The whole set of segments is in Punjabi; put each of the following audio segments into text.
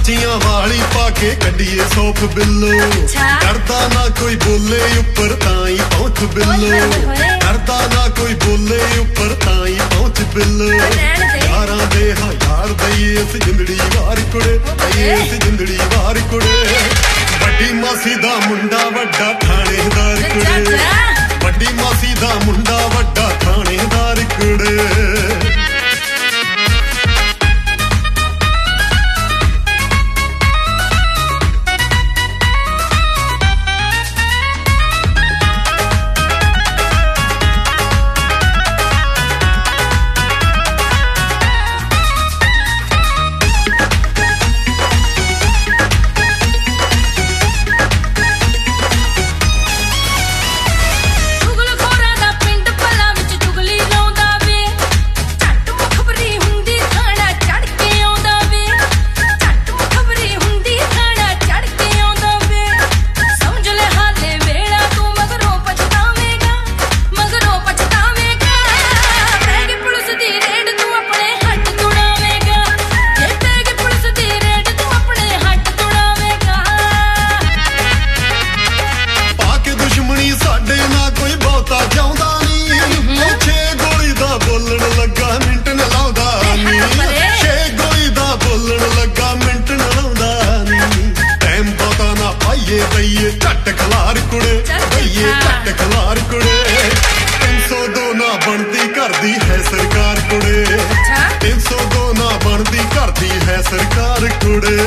ਕੱਚੀਆਂ ਵਾਲੀ ਪਾ ਕੇ ਕੱਢੀਏ ਸੌਖ ਬਿੱਲੋ ਡਰਦਾ ਨਾ ਕੋਈ ਬੋਲੇ ਉੱਪਰ ਤਾਂ ਹੀ ਪਹੁੰਚ ਬਿੱਲੋ ਡਰਦਾ ਨਾ ਕੋਈ ਬੋਲੇ ਉੱਪਰ ਤਾਂ ਹੀ ਪਹੁੰਚ ਬਿੱਲੋ ਯਾਰਾਂ ਦੇ ਹਜ਼ਾਰ ਦਈਏ ਇਸ ਜਿੰਦੜੀ ਵਾਰ ਕੁੜੇ ਦਈਏ ਇਸ ਜਿੰਦੜੀ ਵਾਰ ਕੁੜੇ ਵੱਡੀ ਮਾਸੀ ਦਾ ਮੁੰਡਾ ਵੱਡਾ ਥਾਣੇਦਾਰ ਕੁੜੇ ਵੱਡੀ ਮਾਸੀ ਦਾ ਮੁੰਡਾ ਵੱਡਾ ਥਾਣੇਦਾਰ ਕੁੜੇ ਘੱਟ ਖਲਾਰ ਕੁੜੇ ਦਈਏ ਘੱਟ ਖਲਾਰ ਕੁੜੇ 302 ਨਾ ਬਣਦੀ ਘਰ ਦੀ ਹੈ ਸਰਕਾਰ ਕੁੜੇ 302 ਨਾ ਬਣਦੀ ਘਰ ਦੀ ਹੈ ਸਰਕਾਰ ਕੁੜੇ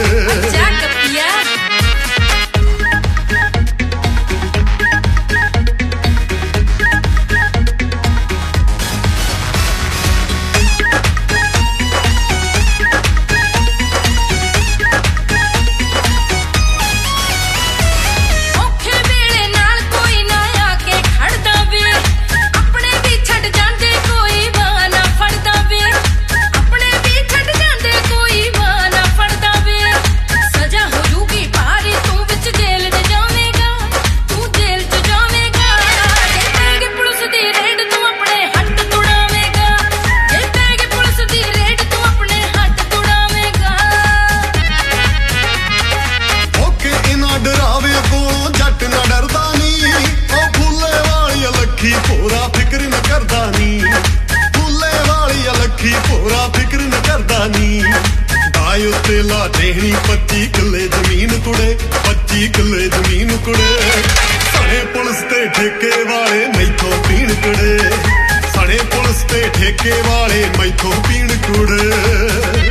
ਭੋਰਾ ਫਿਕਰ ਨ ਕਰਦਾ ਨੀ ਫੁੱਲੇ ਵਾਲੀ ਅਲੱਖੀ ਭੋਰਾ ਫਿਕਰ ਨ ਕਰਦਾ ਨੀ ਦਾਈ ਉੱਤੇ ਲਾ ਦੇਣੀ 25 ਕਿੱਲੇ ਜ਼ਮੀਨ ਕੁੜੇ 25 ਕਿੱਲੇ ਜ਼ਮੀਨ ਕੁੜੇ ਸਣੇ ਪੁਲਿਸ ਤੇ ਠੇਕੇ ਵਾਲੇ ਮੈਥੋਂ ਪੀਣ ਕੁੜੇ ਸਣੇ ਪੁਲਿਸ ਤੇ ਠੇਕੇ ਵਾਲੇ ਮੈਥੋਂ ਪੀਣ ਕੁੜੇ